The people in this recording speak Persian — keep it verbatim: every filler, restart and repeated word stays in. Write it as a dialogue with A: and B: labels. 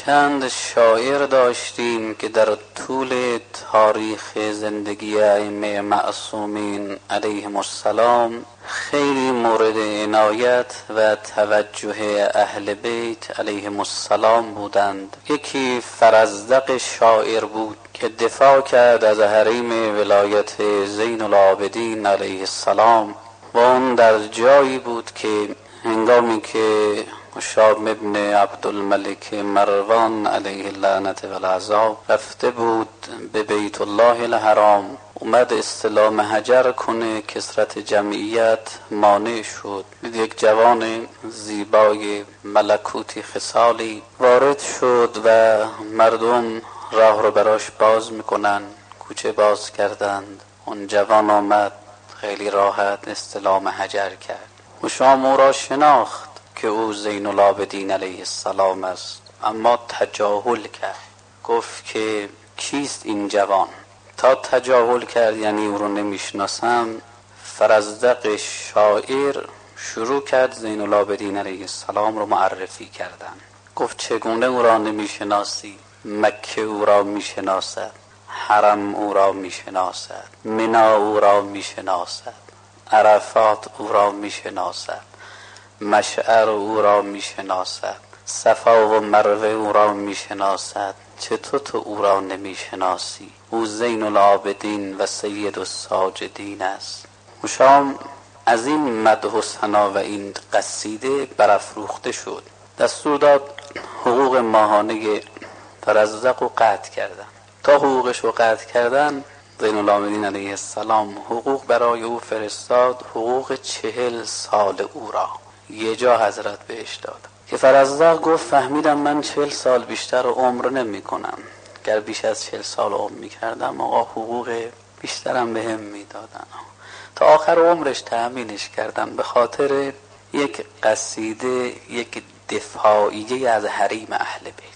A: چند شاعر داشتیم که در طول تاریخ زندگی ائمه معصومین علیهم السلام خیلی مورد عنایت و توجه اهل بیت علیهم السلام بودند. یکی فرزدق شاعر بود که دفاع کرد از حریم ولایت زین العابدین علیه السلام و اون در جایی بود که هنگامی که هشام ابن عبدالملک مروان علیه اللعنت و العذاب رفته بود به بیت الله الحرام، اومد استلام حجر کنه، کثرت جمعیت مانع شد. یک جوان زیبای ملکوتی خصالی وارد شد و مردم راه رو براش باز میکنن، کوچه باز کردند. اون جوان آمد خیلی راحت استلام حجر کرد. هشام او را شناخت که او زین العابدین علیه السلام است، اما تجاهل کرد، گفت که کیست این جوان؟ تا تجاهل کرد یعنی او رو نمیشناسم. فرزدق شاعر شروع کرد زین العابدین علیه السلام رو معرفی کردن. گفت چگونه او را نمیشناسی؟ مکه او را میشناسد، حرم او را میشناسد، منی او را میشناسد، عرفات او را میشناسد، مشعر او را میشناسد، صفا و مروه او را میشناسد. چطور تو او را نمیشناسی؟ او زین العابدین و سید الساجدین است. هشام از این مدح و ثنا و این قصیده برافروخته شد، دستور داد حقوق ماهانه فرزدق رو قطع کردن. تا حقوقش رو قطع کردن، زین العابدین علیه السلام حقوق برای او فرستاد، حقوق چهل سال او را. یه جا حضرت بهش داد که فرزدق گفت فهمیدم من چهل سال بیشتر عمر نمی کنم، گر بیش از چهل سال عمر می کردم آقا حقوق بیشترم به هم می دادن. تا آخر عمرش تأمینش کردن به خاطر یک قصیده، یک دفاعیه از حریم اهل بیت.